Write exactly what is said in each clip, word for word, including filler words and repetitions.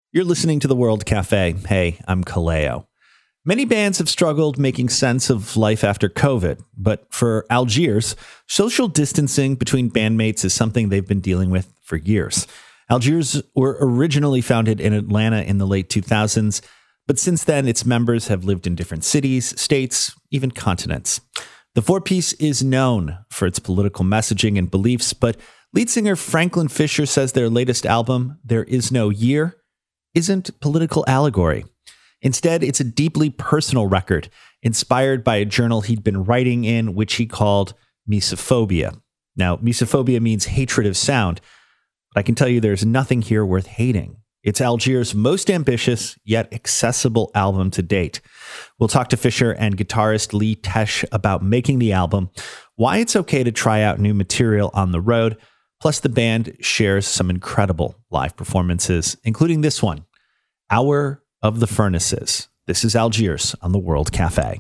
You're listening to The World Cafe. Hey, I'm Kaleo. Many bands have struggled making sense of life after COVID, but for Algiers, social distancing between bandmates is something they've been dealing with for years. Algiers were originally founded in Atlanta in the late two thousands, but since then, its members have lived in different cities, states, even continents. The four-piece is known for its political messaging and beliefs, but lead singer Franklin Fisher says their latest album, There Is No Year, isn't political allegory. Instead, it's a deeply personal record inspired by a journal he'd been writing in, which he called Misophobia. Now, Misophobia means hatred of sound, but I can tell you there's nothing here worth hating. It's Algiers' most ambitious yet accessible album to date. We'll talk to Fisher and guitarist Lee Tesh about making the album, why it's okay to try out new material on the road, plus the band shares some incredible live performances, including this one, Hour of the Furnaces. This is Algiers on the World Cafe.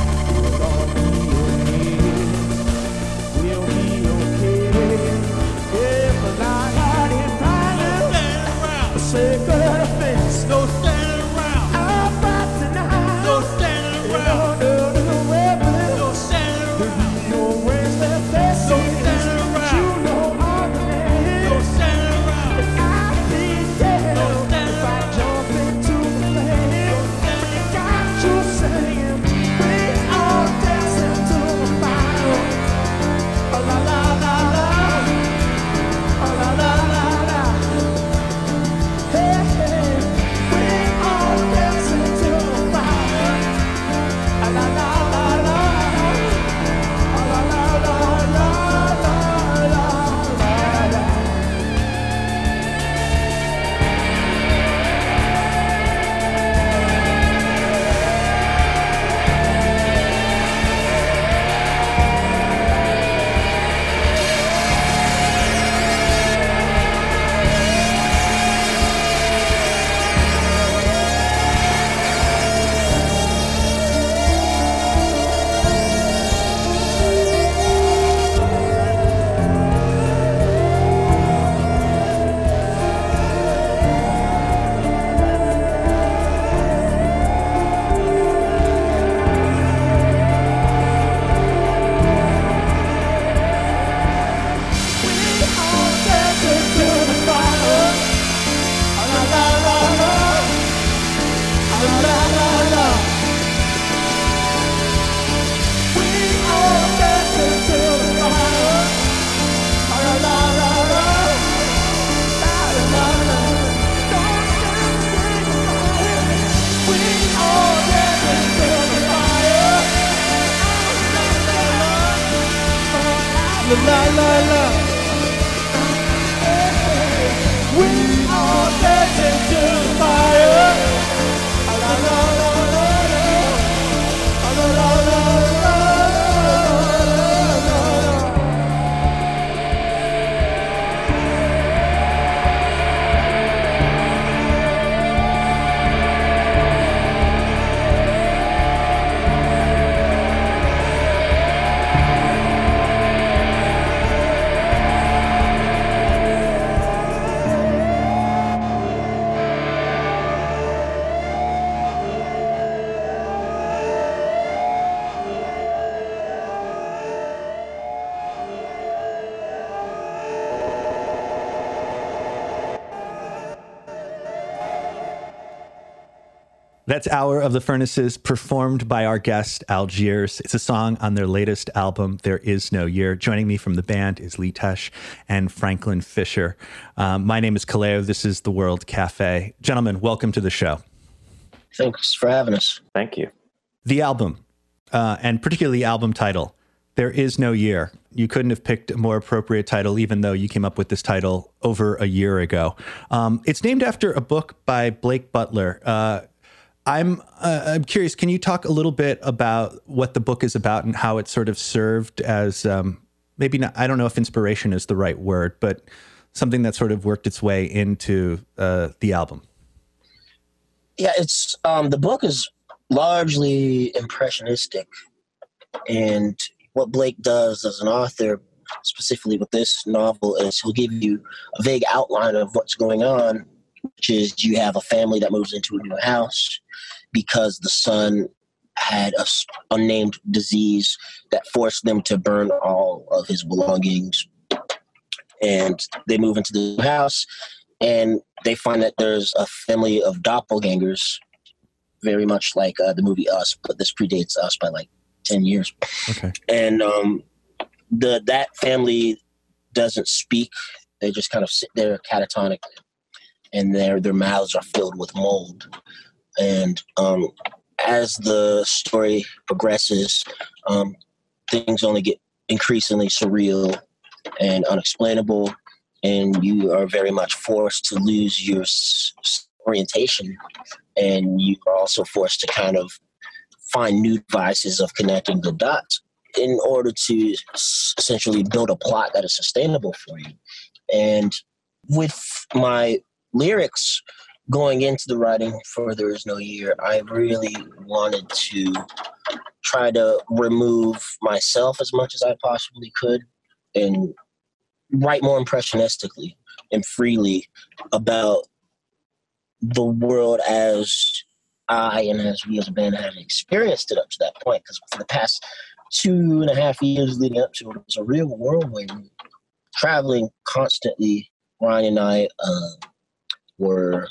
We'll be okay. La la la. We are dancing to the fire. La la la la la. La la la la la. That's Hour of the Furnaces, performed by our guest, Algiers. It's a song on their latest album, There Is No Year. Joining me from the band is Lee Tesh and Franklin Fisher. Um, my name is Kaleo. This is The World Cafe. Gentlemen, welcome to the show. Thanks for having us. Thank you. The album, uh, and particularly the album title, There Is No Year. You couldn't have picked a more appropriate title, even though you came up with this title over a year ago. Um, it's named after a book by Blake Butler. Uh, I'm uh, I'm curious. Can you talk a little bit about what the book is about and how it sort of served as um, maybe not? I don't know if inspiration is the right word, but something that sort of worked its way into uh, the album. Yeah, it's um, the book is largely impressionistic, and what Blake does as an author, specifically with this novel, is he'll give you a vague outline of what's going on, which is you have a family that moves into a new house because the son had a unnamed disease that forced them to burn all of his belongings. And they move into the new house, and they find that there's a family of doppelgangers, very much like uh, the movie Us, but this predates Us by like ten years. Okay. And um, the that family doesn't speak. They just kind of sit there catatonic, and their their mouths are filled with mold. And um, as the story progresses, um, things only get increasingly surreal and unexplainable, and you are very much forced to lose your s- orientation, and you are also forced to kind of find new devices of connecting the dots in order to s- essentially build a plot that is sustainable for you. And with my lyrics going into the writing for There Is No Year, I really wanted to try to remove myself as much as I possibly could and write more impressionistically and freely about the world as I and as we as a band had experienced it up to that point. Because for the past two and a half years leading up to it, it was a real whirlwind, traveling constantly. Ryan and I uh, were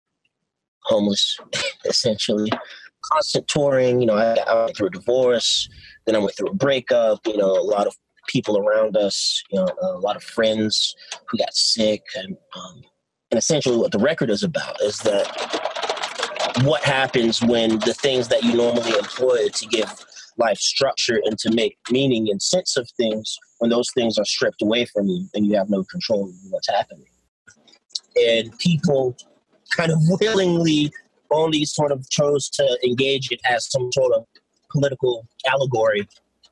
homeless, essentially. Constant touring, you know, I, I went through a divorce, then I went through a breakup, you know, a lot of people around us, you know, a lot of friends who got sick. And, um, and essentially what the record is about is that what happens when the things that you normally employ to give life structure and to make meaning and sense of things, when those things are stripped away from you and you have no control of what's happening. And people kind of willingly only sort of chose to engage it as some sort of political allegory.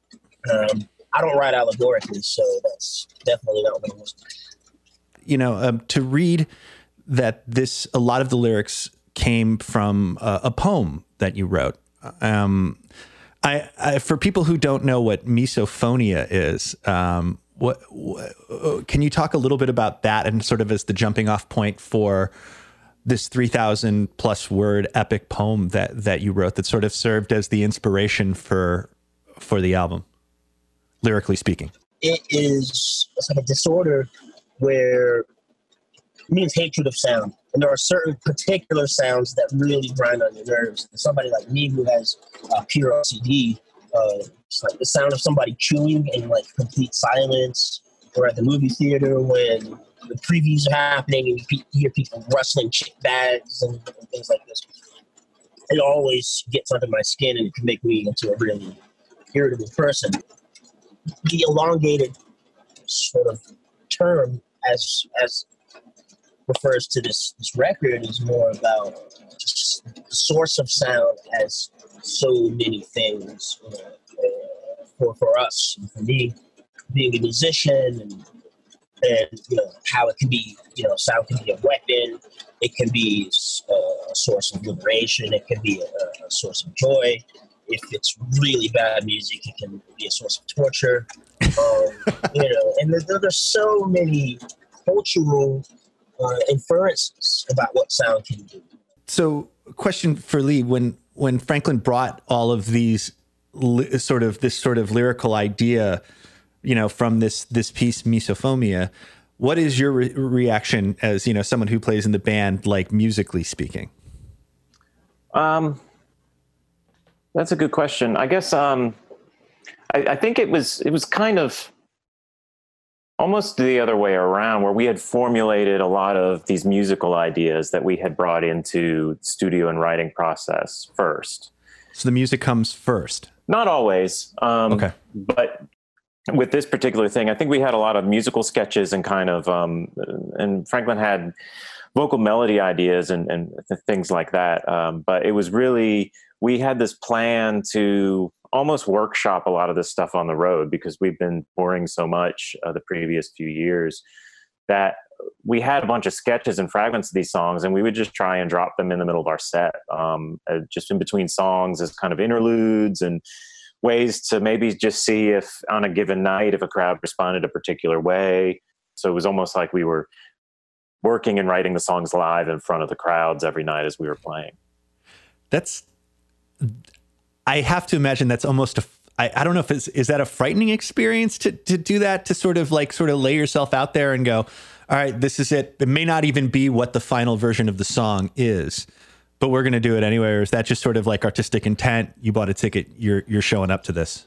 Um, I don't write allegorically, so that's definitely not what it was. You know, um, to read that this, a lot of the lyrics came from uh, a poem that you wrote. Um, I, I, for people who don't know what misophonia is, um, what, what can you talk a little bit about that and sort of as the jumping off point for this three thousand plus word epic poem that, that you wrote that sort of served as the inspiration for, for the album, lyrically speaking? It is it's like a disorder where it means hatred of sound. And there are certain particular sounds that really grind on your nerves. And somebody like me who has uh, pure O C D, uh, it's like the sound of somebody chewing in like complete silence, or at the movie theater when the previews are happening and you pe- hear people rustling chip bags and, and things like this. It always gets under my skin and it can make me into a really irritable person. The elongated sort of term as as refers to this, this record is more about just the source of sound as so many things, you know, uh, for for us, for me, being a musician, and and you know how it can be, you know, sound can be a weapon, it can be uh, a source of liberation, it can be a, a source of joy. If it's really bad music, it can be a source of torture. Um, you know, and there, there's so many cultural uh, inferences about what sound can do. So, question for Lee: When when Franklin brought all of these li- sort of this sort of lyrical idea, you know, from this this piece Misophonia, what is your re- reaction as, you know, someone who plays in the band, like musically speaking? Um. That's a good question. I guess um, I, I think it was it was kind of almost the other way around, where we had formulated a lot of these musical ideas that we had brought into studio and writing process first. So the music comes first? Not always. Um, okay. But with this particular thing, I think we had a lot of musical sketches and kind of, um, and Franklin had vocal melody ideas and, and things like that. Um, but it was really... we had this plan to almost workshop a lot of this stuff on the road, because we've been touring so much uh, the previous few years that we had a bunch of sketches and fragments of these songs, and we would just try and drop them in the middle of our set, um, uh, just in between songs as kind of interludes and ways to maybe just see if on a given night, if a crowd responded a particular way. So it was almost like we were working and writing the songs live in front of the crowds every night as we were playing. That's, I have to imagine that's almost a, I, I don't know if it's, is that a frightening experience to, to do that, to sort of like sort of lay yourself out there and go, all right, this is it. It may not even be what the final version of the song is, but we're going to do it anyway. Or is that just sort of like artistic intent? You bought a ticket, you're, you're showing up to this.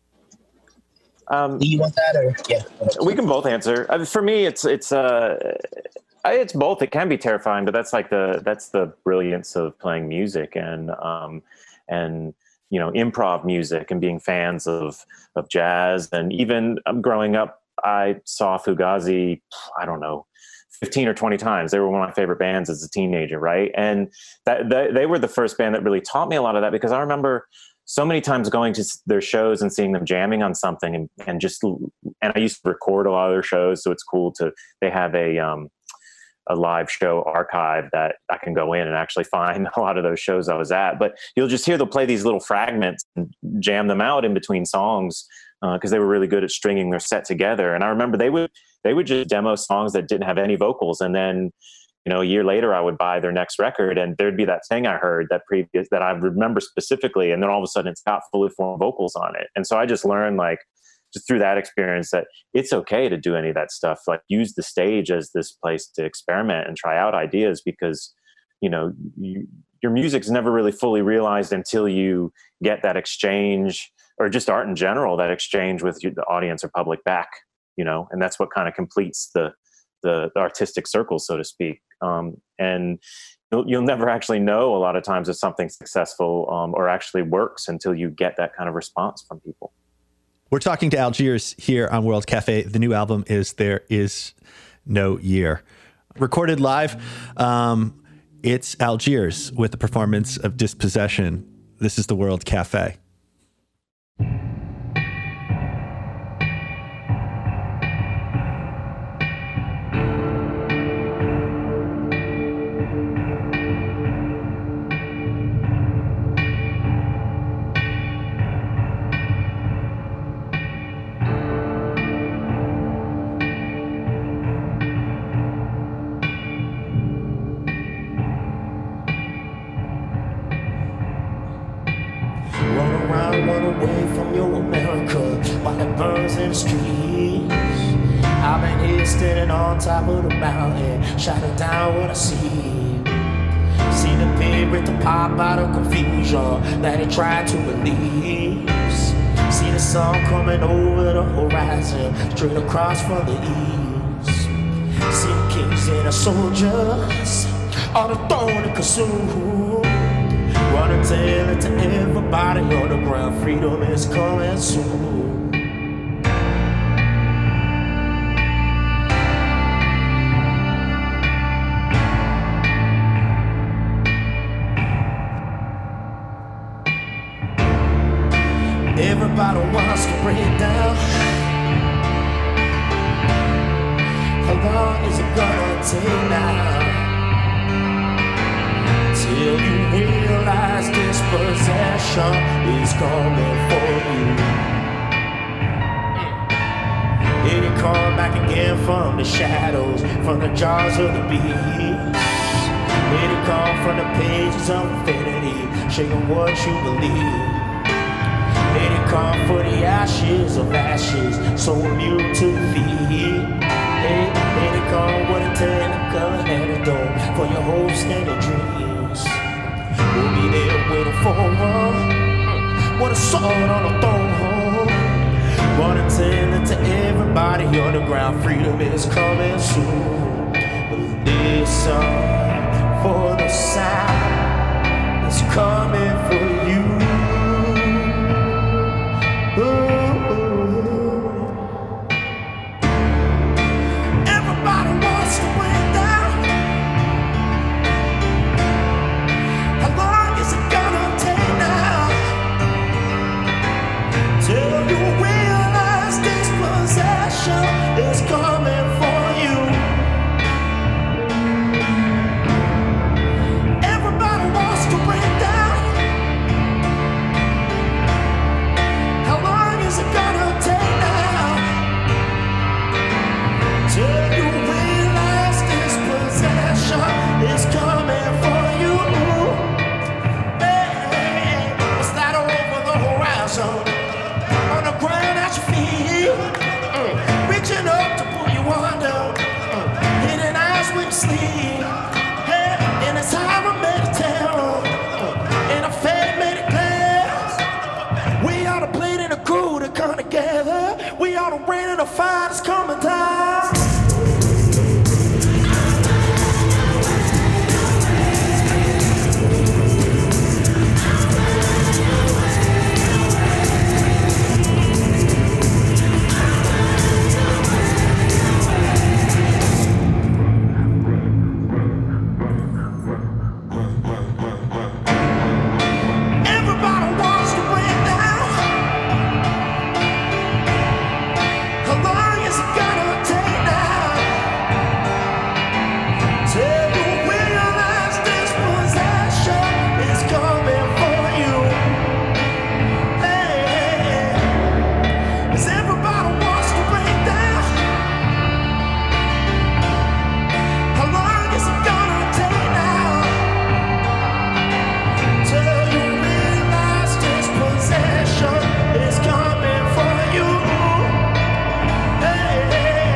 Um, do you want that, or yeah? We can both answer. I mean, for me, it's, it's, uh, it's both. It can be terrifying, but that's like the, that's the brilliance of playing music and, um, and, you know, improv music and being fans of, of jazz. And even um, growing up, I saw Fugazi, I don't know, fifteen or twenty times. They were one of my favorite bands as a teenager. Right. And that, that they were the first band that really taught me a lot of that, because I remember so many times going to their shows and seeing them jamming on something and, and just, and I used to record a lot of their shows. So it's cool to, they have a, um, a live show archive that I can go in and actually find a lot of those shows I was at. But you'll just hear they'll play these little fragments and jam them out in between songs because uh, they were really good at stringing their set together. And I remember they would they would just demo songs that didn't have any vocals, and then you know a year later I would buy their next record and there'd be that thing I heard that previous that I remember specifically, and then all of a sudden it's got fully formed vocals on it. And so I just learned, like, just through that experience, that it's okay to do any of that stuff. Like, use the stage as this place to experiment and try out ideas, because, you know, you, your music's never really fully realized until you get that exchange, or just art in general, that exchange with you, the audience or public back, you know, and that's what kind of completes the, the, the artistic circle, so to speak. Um, and you'll, you'll never actually know a lot of times if something's successful um, or actually works until you get that kind of response from people. We're talking to Algiers here on World Cafe. The new album is There Is No Year. Recorded live, um, it's Algiers with the performance of Dispossession. This is the World Cafe. Top of the mountain, shadow down what I see. See the pig with the pop out of confusion that he tried to release. See the sun coming over the horizon, straight across from the east. See the kings and the soldiers on the throne to consume. Run and tell it to everybody on the ground, freedom is coming soon. take now. Till you realize this possession is coming for you. Here you come back again from the shadows, from the jaws of the beast. Here you come from the pages of infinity, shaking what you believe. Here you come for the ashes of ashes, so immune to defeat. Hey, here you come with a technical antidote for your hopes and your dreams. We'll be there waiting for one, with a sword on the throne. Wanna tell it to everybody on the ground, freedom is coming soon. Listen for the sound that's coming for you. Everybody wants to break down. How long is it gonna take now? Till you realize this possession is coming for you. Everybody wants to break down. How long is it gonna take now? Till you realize this possession is coming for you. Hey, it's not over the horizon, on the ground at your feet, mm. Reaching up to pull you under, mm. Hidden eyes when you sleep. Hey, in this hour of meditation, mm. In a faith made it clear. We are the blade and the crew that come together. We are the rain and the fire that's coming down. Everybody wants to break down. How long is it gonna take now? Till you realize this possession is coming for you. Hey, 'cause everybody wants to break down. How long is it gonna take now? Till you realize this possession is coming for you. Hey,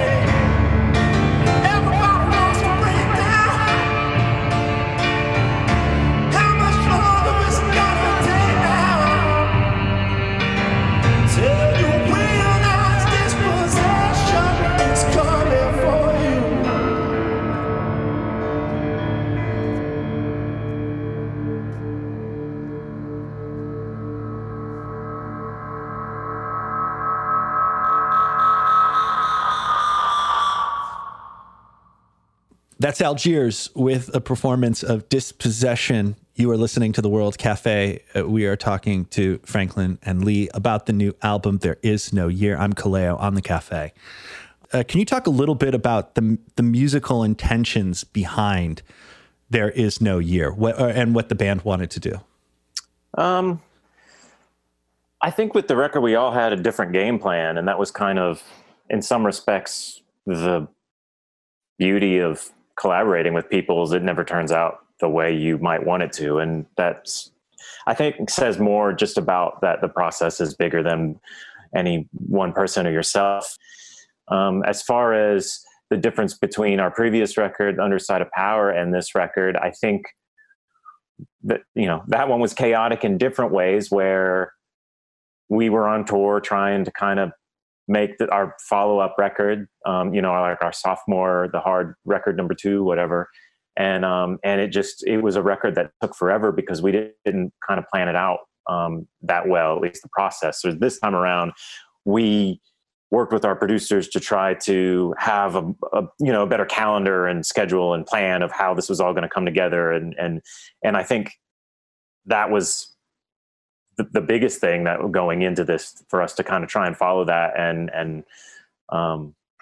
everybody wants to break down. How much longer is it gonna take now? Till you realize this possession is coming for you. That's Algiers with a performance of Dispossession. You are listening to The World Cafe. Uh, we are talking to Franklin and Lee about the new album, There Is No Year. I'm Kaleo on the cafe. Uh, can you talk a little bit about the the musical intentions behind There Is No Year, what, uh, and what the band wanted to do? Um, I think with the record, we all had a different game plan, and that was kind of, in some respects, the beauty of collaborating with people is it never turns out the way you might want it to. And that's, I think, says more just about that the process is bigger than any one person or yourself. Um, as far as the difference between our previous record, Underside of Power, and this record, I think that, you know, that one was chaotic in different ways, where we were on tour trying to kind of make the, our follow-up record, um, you know, like our sophomore, the hard record number two, whatever. And, um, and it just, it was a record that took forever because we didn't, didn't kind of plan it out um, that well, at least the process. So this time around, we worked with our producers to try to have a, a you know, a better calendar and schedule and plan of how this was all going to come together. And, and, and I think that was the, the biggest thing that going into this for us to kind of try and follow that and, and, um,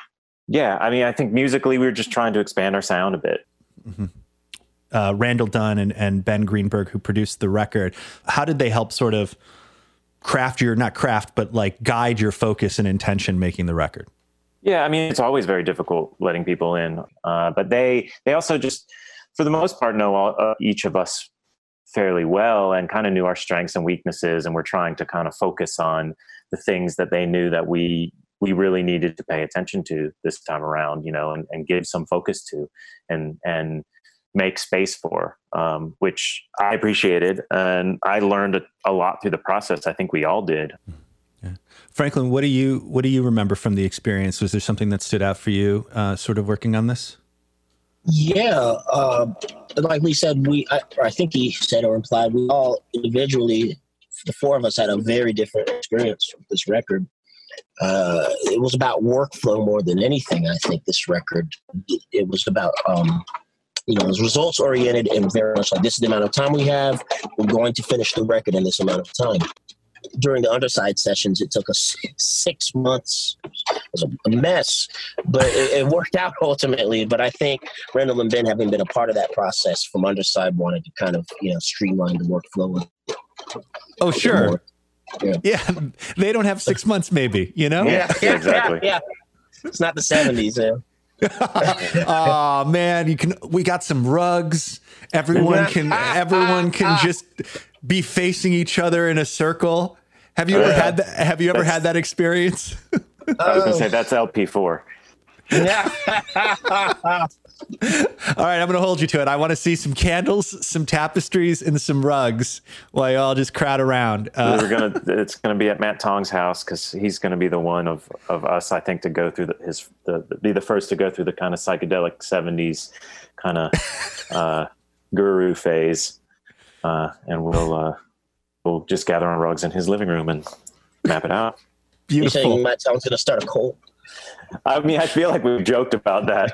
Yeah, I mean, I think musically we were just trying to expand our sound a bit. Mm-hmm. Uh, Randall Dunn and, and Ben Greenberg, who produced the record, how did they help sort of craft your, not craft, but like guide your focus and intention making the record? Yeah, I mean, it's always very difficult letting people in, uh, but they they also just, for the most part, know all, uh, each of us fairly well and kind of knew our strengths and weaknesses, and we're trying to kind of focus on the things that they knew that we we really needed to pay attention to this time around, you know, and, and give some focus to, and and make space for, um, which I appreciated, and I learned a, a lot through the process. I think we all did. Yeah. Franklin, what do you what do you remember from the experience? Was there something that stood out for you, uh, sort of working on this? Yeah, uh, like we said, we I, or I think he said or implied, we all individually, the four of us, had a very different experience with this record. Uh, it was about workflow more than anything. I think this record, it, it was about, um, you know, it was results oriented and very much like, this is the amount of time we have. We're going to finish the record in this amount of time. During the Underside sessions, it took us six months. It was a mess, but it, it worked out ultimately. But I think Randall and Ben, having been a part of that process from Underside, wanted to kind of, you know, streamline the workflow. Oh, sure. Yeah. yeah, they don't have six months, maybe, you know? Yeah, yeah, exactly. Yeah, yeah. It's not the seventies, yeah. Oh man, you can. We got some rugs. Everyone can. Everyone can just be facing each other in a circle. Have you ever had that? Have you ever That's, had that experience? I was gonna say that's L P four. Yeah. All right, I'm going to hold you to it. I want to see some candles, some tapestries, and some rugs while you all just crowd around. Uh, We're gonna. It's gonna be at Matt Tong's house because he's gonna be the one of, of us, I think, to go through the, his the, be the first to go through the kind of psychedelic seventies kind of uh, guru phase, uh, and we'll uh, we'll just gather on rugs in his living room and map it out. Beautiful. You're saying Matt Tong's gonna start a cult? I mean, I feel like we've joked about that,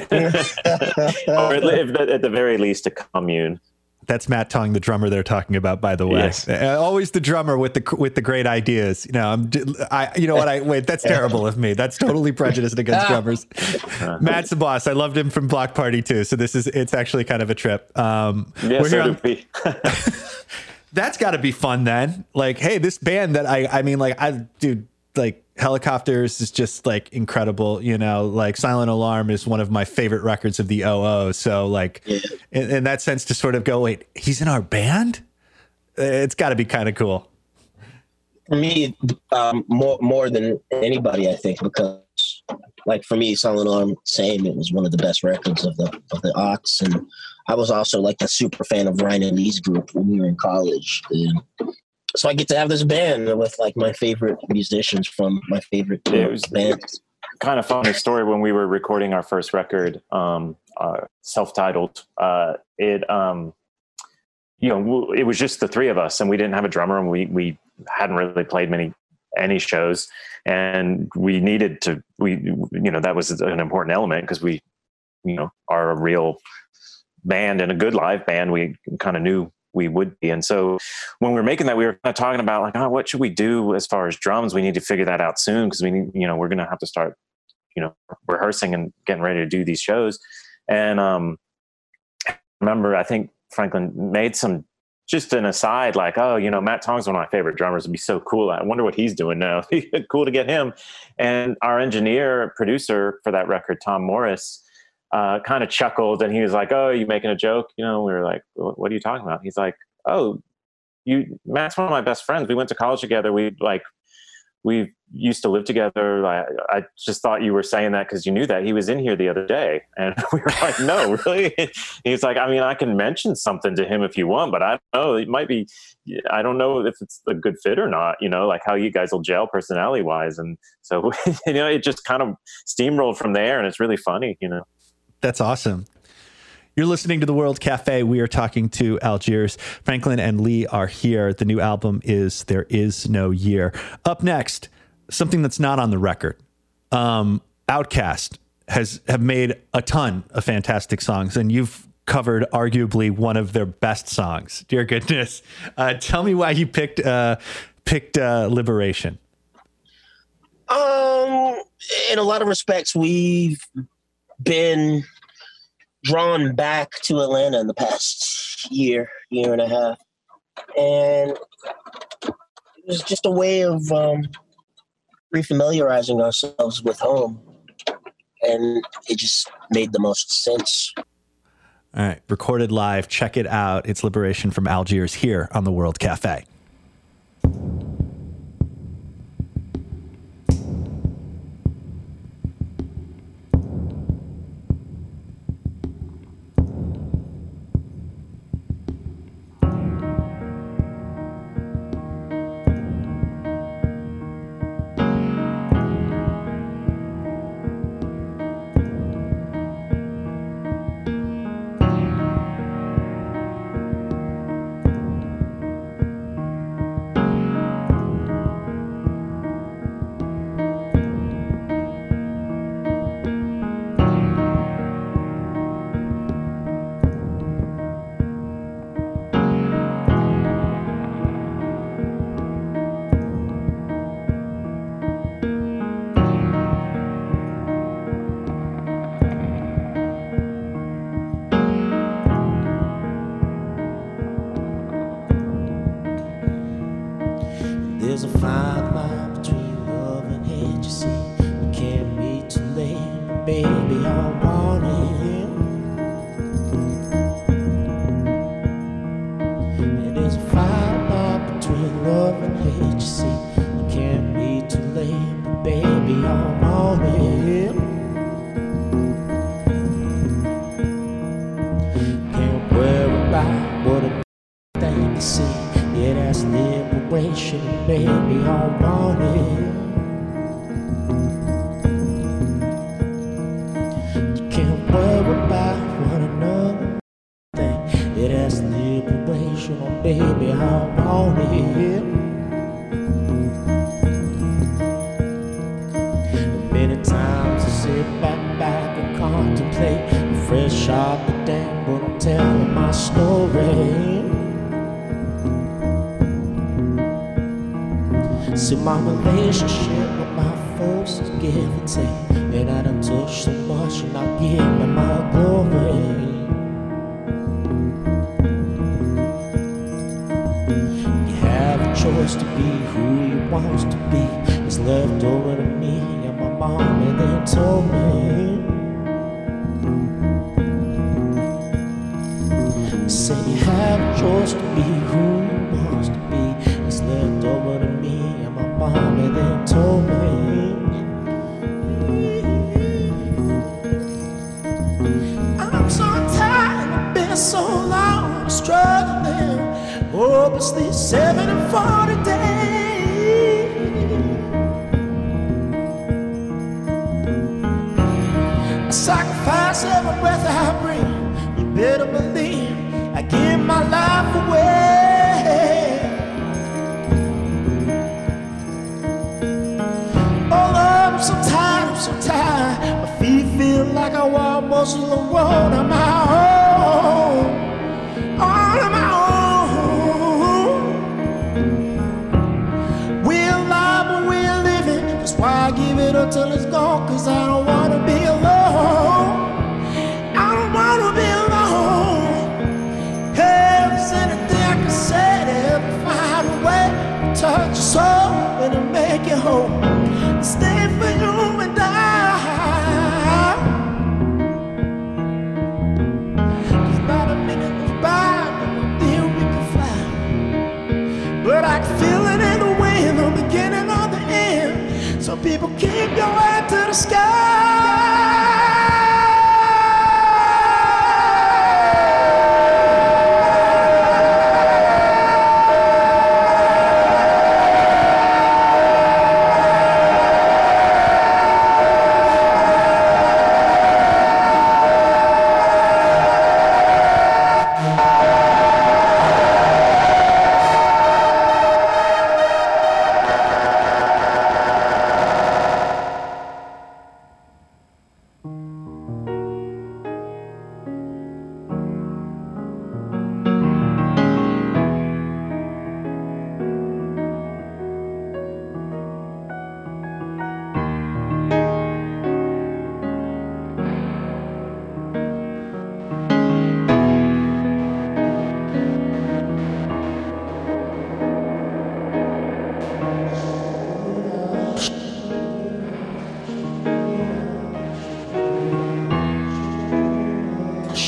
or at, the, at the very least, a commune. That's Matt Tong, the drummer they're talking about, by the way. Yes. Uh, always the drummer with the with the great ideas. You know, I'm, I, you know what? I wait. That's terrible of me. That's totally prejudiced against drummers. Uh, Matt's the boss. I loved him from Block Party too. So this is it's actually kind of a trip. Um, yeah, we're so here do on, we. That's got to be fun then. Like, hey, this band that I, I mean, like, I, dude, like. Helicopters is just like incredible, you know, like Silent Alarm is one of my favorite records of the O O. So like yeah. in, in that sense to sort of go, wait, he's in our band. It's gotta be kind of cool. For me, um, more, more than anybody, I think, because like for me, Silent Alarm, same, it was one of the best records of the, of the Ox. And I was also like a super fan of Ryan and Lee's group when we were in college. And so I get to have this band with like my favorite musicians from my favorite yeah, it was bands. Kind of funny story when we were recording our first record, um, uh, self-titled. Uh, it, um, you know, it was just the three of us, and we didn't have a drummer, and we we hadn't really played many any shows, and we needed to. We you know that was an important element because we, you know, are a real band and a good live band. We kind of knew we would be. And so when we were making that, we were kind of talking about like, oh, what should we do as far as drums? We need to figure that out soon because we need, you know, we're going to have to start, you know, rehearsing and getting ready to do these shows. And um, remember, I think Franklin made some, just an aside, like, oh, you know, Matt Tong's one of my favorite drummers. It'd be so cool. I wonder what he's doing now. Cool to get him. And our engineer, producer for that record, Tom Morris, Uh, kind of chuckled, and he was like, "Oh, you making a joke?" You know, we were like, "What are you talking about?" He's like, "Oh, you Matt's one of my best friends. We went to college together. We like, we used to live together. I, I just thought you were saying that because you knew that he was in here the other day." And we were like, "No, really?" He's like, "I mean, I can mention something to him if you want, but I don't know. It might be. I don't know if it's a good fit or not. You know, like how you guys will gel personality wise." And so, you know, it just kind of steamrolled from there, and it's really funny, you know. That's awesome. You're listening to The World Cafe. We are talking to Algiers. Franklin and Lee are here. The new album is There Is No Year. Up next, something that's not on the record. Um, Outkast has have made a ton of fantastic songs, and you've covered arguably one of their best songs. Dear goodness. Uh, tell me why you picked uh, picked uh, Liberation. Um, in a lot of respects, we've been drawn back to Atlanta in the past year, year and a half. And it was just a way of um, refamiliarizing ourselves with home. And it just made the most sense. All right, recorded live. Check it out. It's Liberation from Algiers here on the World Cafe. There's a fine line between love and hate, you see. We can't be too late, but baby, I want it. And there's a fine line between love and hate, you see. We can't be too late, but baby, I want it. Can't worry about what a thing to see. Yeah, that's liberation, baby, I want it. You can't worry about one another thing. Yeah, that's liberation, oh, baby, I want it. Many times I sit back, back and contemplate the fresh out the day, but I'm telling my story. See, my relationship with my folks is give and take, and I done touched so much, and I give me my glory. You have a choice to be who you want to be. It's left over to me, and my mom and they told me. Say you have a choice to be who you want to be. It's left over to me. Mom and they told me. I'm so tired, I've been so long struggling, hopelessly seven and forty days. I sacrifice every breath I breathe. You better believe I give my life away. I'm so tired, I'm so tired. My feet feel like I walk most of the road on my own, all on my own. We're alive but we're living. That's why I give it up till it's gone, cause I don't wanna be alone. I don't wanna be alone. Hey, there's anything I can say to help me find a way to touch your soul and to make you whole. Stay for you and I. There's not a minute goes by until we can fly. But I can feel it in the wind, the beginning or the end. Some people keep going.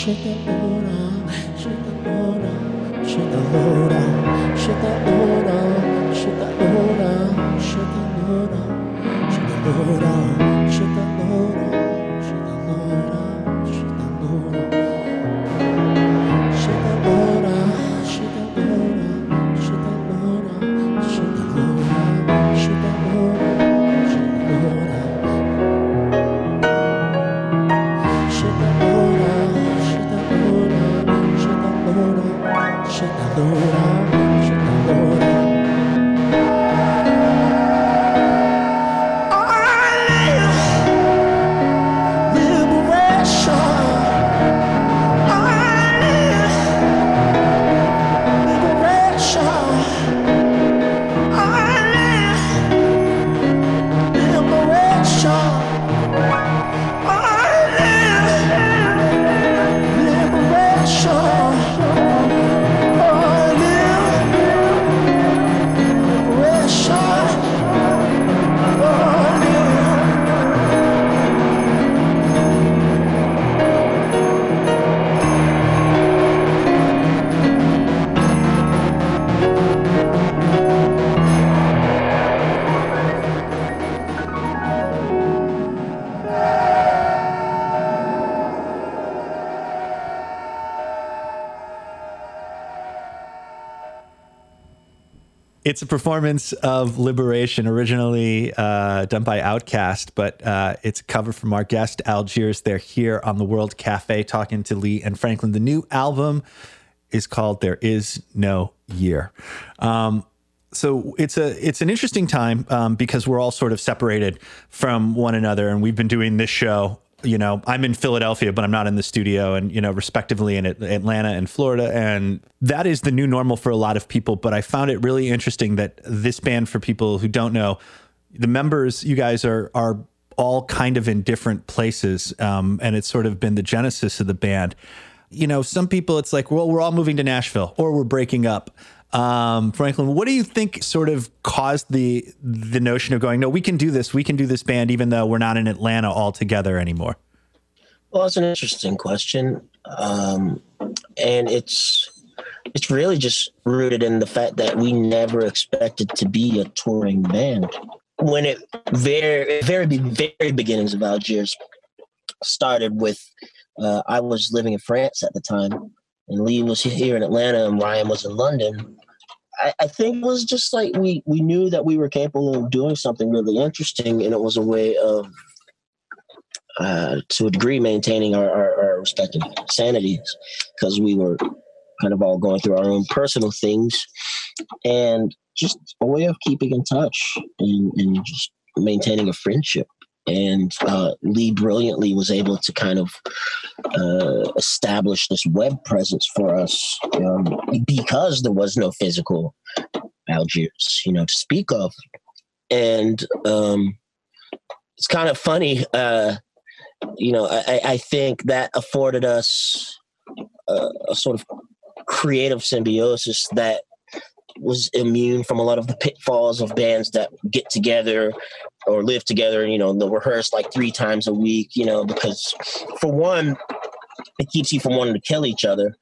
shut that load out, shut that load out, shut that load out, shut that load out, shut that load out, shut that load out, shut that load out, shut that load out, shut that load out, shut that load out, shut that load out, shut that load out, shut that load out, shut that load out, shut that load out, shut that load out. Shut that load out, shut that load out. It's a performance of Liberation, originally uh, done by Outkast, but uh, it's a cover from our guest, Algiers. They're here on the World Cafe talking to Lee and Franklin. The new album is called There Is No Year. Um, so it's a it's an interesting time um, because we're all sort of separated from one another, and we've been doing this show. You know, I'm in Philadelphia, but I'm not in the studio, and, you know, respectively in Atlanta and Florida. And that is the new normal for a lot of people. But I found it really interesting that this band, for people who don't know, the members, you guys are, are all kind of in different places. Um, and it's sort of been the genesis of the band. You know, some people, it's like, well, we're all moving to Nashville or we're breaking up. Um, Franklin, what do you think sort of caused the the notion of going, no, we can do this, we can do this band, even though we're not in Atlanta all together anymore? Well, it's an interesting question. Um, and it's it's really just rooted in the fact that we never expected to be a touring band. When it very, very, very beginnings of Algiers started with, uh, I was living in France at the time, and Lee was here in Atlanta and Ryan was in London. I, I think it was just like we, we knew that we were capable of doing something really interesting, and it was a way of, uh, to a degree, maintaining our, our, our respective sanities, because we were kind of all going through our own personal things, and just a way of keeping in touch and, and just maintaining a friendship. And uh, Lee brilliantly was able to kind of uh, establish this web presence for us um, because there was no physical Algiers, you know, to speak of. And um, it's kind of funny, uh, you know, I, I think that afforded us a, a sort of creative symbiosis that was immune from a lot of the pitfalls of bands that get together or live together, you know, they'll rehearse like three times a week, you know, because for one, it keeps you from wanting to kill each other.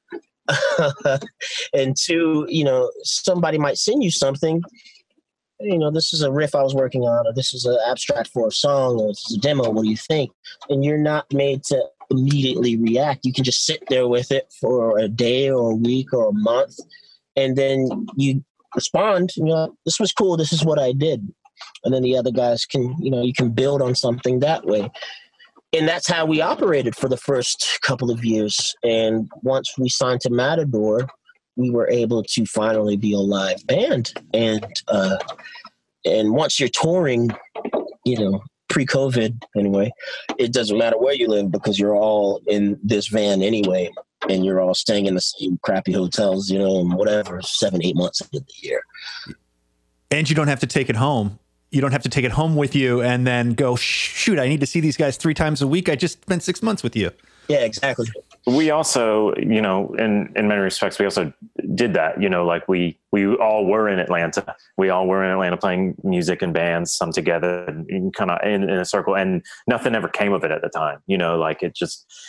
And two, you know, somebody might send you something, you know, this is a riff I was working on, or this is an abstract for a song, or this is a demo, what do you think? And you're not made to immediately react. You can just sit there with it for a day or a week or a month, and then you respond, you know, this was cool, this is what I did. And then the other guys can, you know, you can build on something that way. And that's how we operated for the first couple of years. And once we signed to Matador, we were able to finally be a live band. And uh, and once you're touring, you know, pre-COVID anyway, it doesn't matter where you live because you're all in this van anyway. And you're all staying in the same crappy hotels, you know, and whatever, seven, eight months of the year. And you don't have to take it home. You don't have to take it home with you and then go, shoot, I need to see these guys three times a week. I just spent six months with you. Yeah, exactly. We also, you know, in, in many respects, we also did that, you know, like we, we all were in Atlanta. We all were in Atlanta playing music and bands, some together and kind of in, in a circle, and nothing ever came of it at the time, you know, like it just,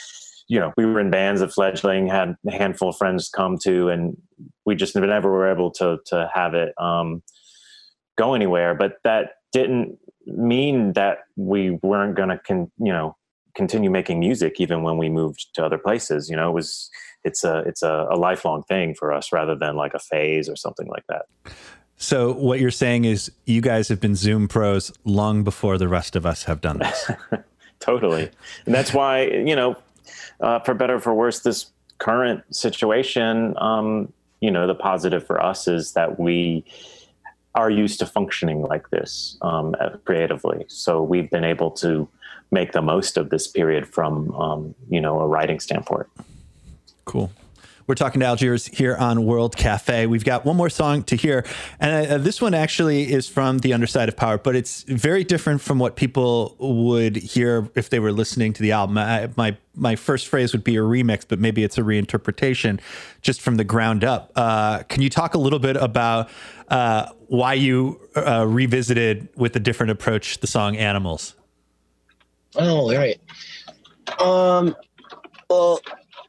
you know, we were in bands at Fledgling, had a handful of friends come to, and we just never were able to to have it um, go anywhere. But that didn't mean that we weren't going to, con- you know, continue making music even when we moved to other places. You know, it was it's a it's a, a lifelong thing for us rather than like a phase or something like that. So what you're saying is you guys have been Zoom pros long before the rest of us have done this. Totally. And that's why, you know, uh, for better or for worse, this current situation, um, you know, the positive for us is that we are used to functioning like this um, creatively. So we've been able to make the most of this period from, um, you know, a writing standpoint. Cool. We're talking to Algiers here on World Cafe. We've got one more song to hear. And uh, this one actually is from The Underside of Power, but it's very different from what people would hear if they were listening to the album. I, my my first phrase would be a remix, but maybe it's a reinterpretation just from the ground up. Uh, can you talk a little bit about uh, why you uh, revisited with a different approach the song Animals? Oh, all right. Um, well...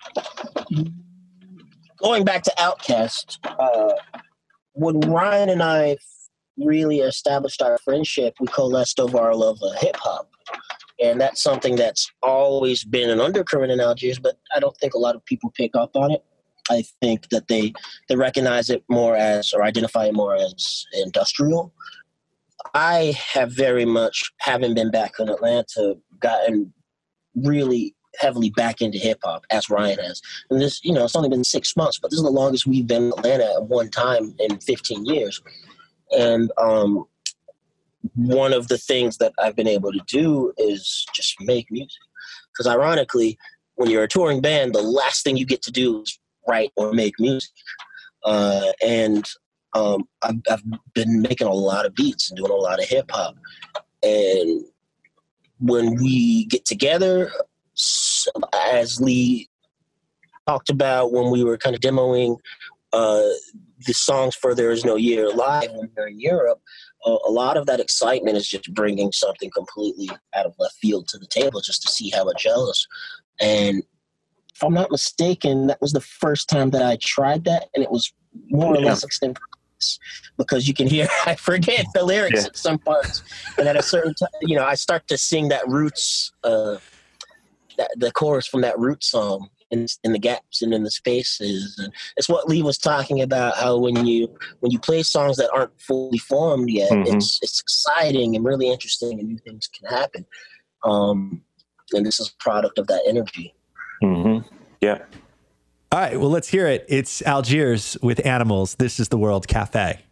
Going back to Outkast, uh, when Ryan and I really established our friendship, we coalesced over our love of hip hop. And that's something that's always been an undercurrent in Algiers, but I don't think a lot of people pick up on it. I think that they, they recognize it more as, or identify it more as industrial. I have very much, having been back in Atlanta, gotten really heavily back into hip hop as Ryan has. And this, you know, it's only been six months, but this is the longest we've been in Atlanta at one time in fifteen years. And um, one of the things that I've been able to do is just make music. Because ironically, when you're a touring band, the last thing you get to do is write or make music. Uh, and um, I've, I've been making a lot of beats and doing a lot of hip hop. And when we get together, as Lee talked about when we were kind of demoing uh, the songs for There Is No Year live when we were in Europe, uh, a lot of that excitement is just bringing something completely out of left field to the table just to see how it gels. And if I'm not mistaken, that was the first time that I tried that, and it was more or yeah. less extemporaneous because you can hear I forget the lyrics yeah. at some parts, and at a certain time, you know, I start to sing that Roots. Uh, That, the chorus from that Roots song in, in the gaps and in the spaces. And it's what Lee was talking about, how when you when you play songs that aren't fully formed yet, mm-hmm. it's it's exciting and really interesting and new things can happen. Um, and this is a product of that energy. Mm-hmm. Yeah. All right, well, let's hear it. It's Algiers with Animals. This is the World Cafe.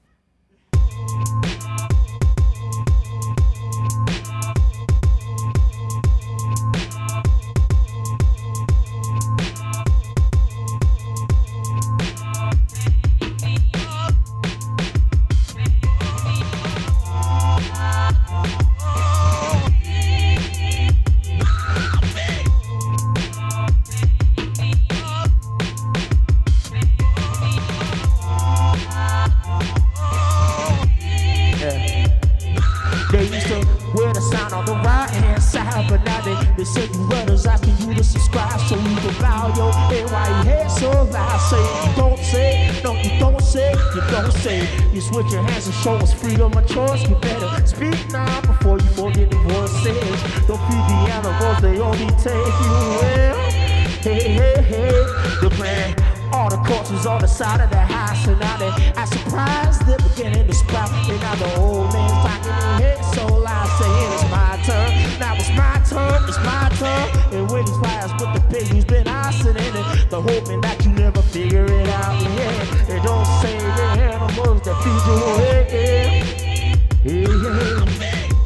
But now they, they say you runners asking you to subscribe so you can bow your head while your head so loud. Say you don't say, no you don't say, you don't say. You switch your hands and show us freedom of choice. You better speak now before you forget the voices. Don't feed the animals, they only take you well. Hey, hey, hey, the plan. All the corpses on the side of the house, and now they I surprised they're beginning to sprout. And now the old man's talking in head so loud, saying it's my turn. Now it's my turn, it's my turn. And when these fires with the baby's been icing in it, the hoping that you never figure it out. Yeah, they don't say the animals that feed you away. Yeah, yeah.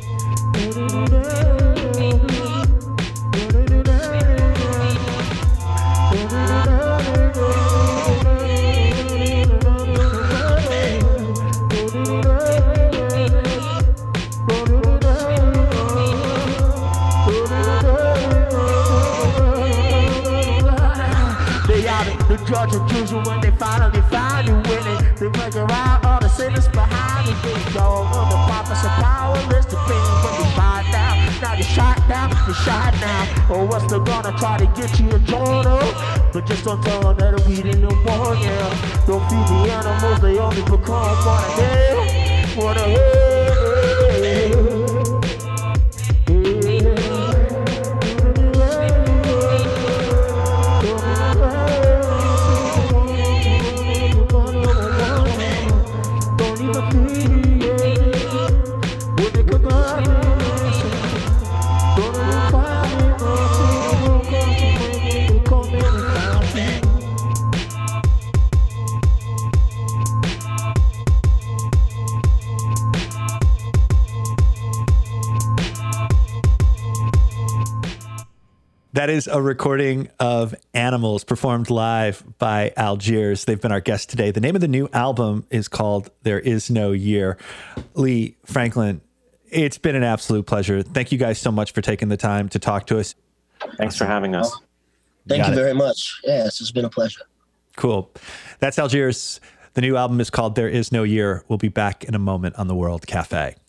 The judge accuse you when they finally find you winning. They break around all the sinners behind you. Big dog of the prophets are powerless to bring when you find out. now, you're shot down, you're shot now. Or what's the gonna try to get you a journal? But just don't tell them that we didn't want yeah. Don't feed the animals, they only become for the hell, for the hell. That is a recording of Animals performed live by Algiers. They've been our guest today. The name of the new album is called There Is No Year. Lee Franklin, it's been an absolute pleasure. Thank you guys so much for taking the time to talk to us. Thanks for having us. Thank Got you it. very much. Yes, it's been a pleasure. Cool. That's Algiers. The new album is called There Is No Year. We'll be back in a moment on the World Cafe.